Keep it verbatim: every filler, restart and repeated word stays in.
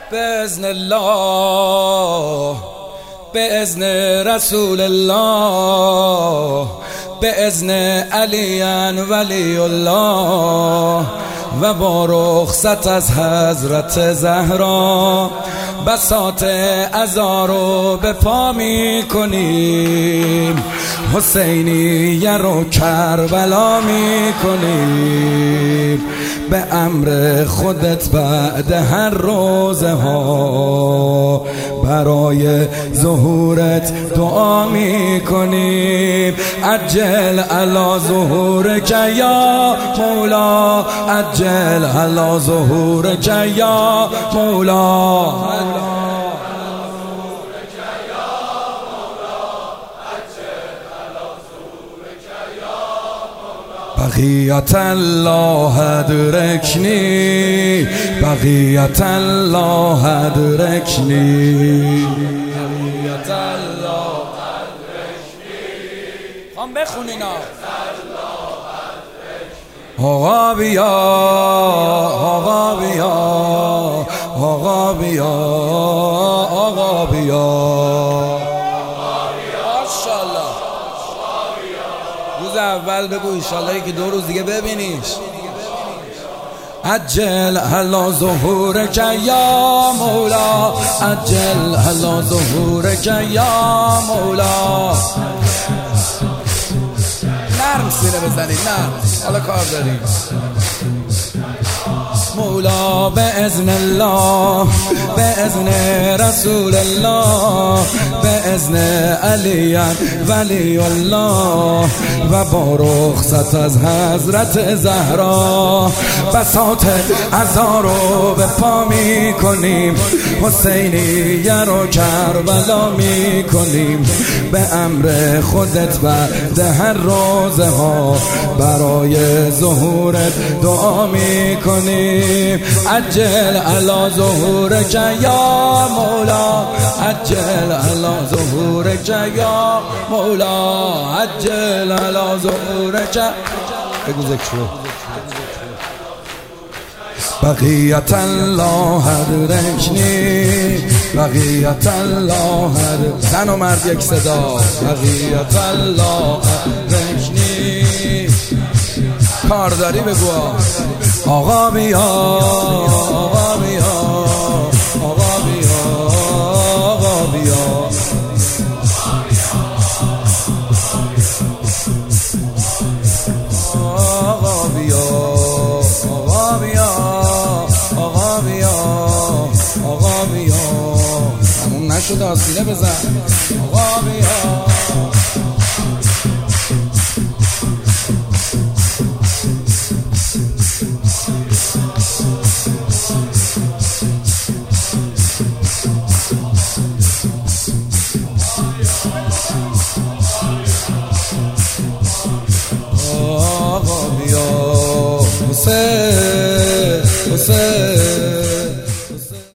بإذن الله، بإذن رسول الله، بإذن علی ولی الله و با رخصت از حضرت زهرا بساط عزا رو به پا می کنیم، حسینیه رو کربلا می کنیم، به امر خودت بعد هر روزه ها برای ظهورت دعا می کنیم. عجل علی ظهورک یا مولا، عجل علی ظهورک یا مولا، بقیت الله ادرکنی، بقیت الله ادرکنی، بقیت الله ادرکنی. خواهم بخونینا. آقا بیا، آقا بیا، آقا بیا، آقا بیا. روز اول بگو انشالله که دو روز دیگه ببینیش. عجل علی ظهورک یا مولا، عجل علی ظهورک یا مولا. نرم سینه بزنید، نرم، حالا کار داریم. مولا بإذن الله، بإذن رسول الله، بإذن علی ولی الله و با رخصت از حضرت زهرا بساط عزا رو به پا می کنیم، حسینیه رو کربلا می کنیم، به امر خودت بعد هر روزه ها برای ظهورت دعا می کنیم. عجل علی ظهورک یا مولا، عجل علی ظهورک یا مولا، عجل علی ظهورک. بگو ذکر. بقیت الله ادرکنی، بقیت الله ادرکنی. زن و مرد یک صدا. بقیت الله ادرکنی. کار داری بگو. آقا بیا، آقا بیا، آقا بیا، آقا بیا. آقا بیا، آقا بیا، آقا بیا، آقا بیا. همون نشده آسیله بزن. آقا بیا. حسین، حسین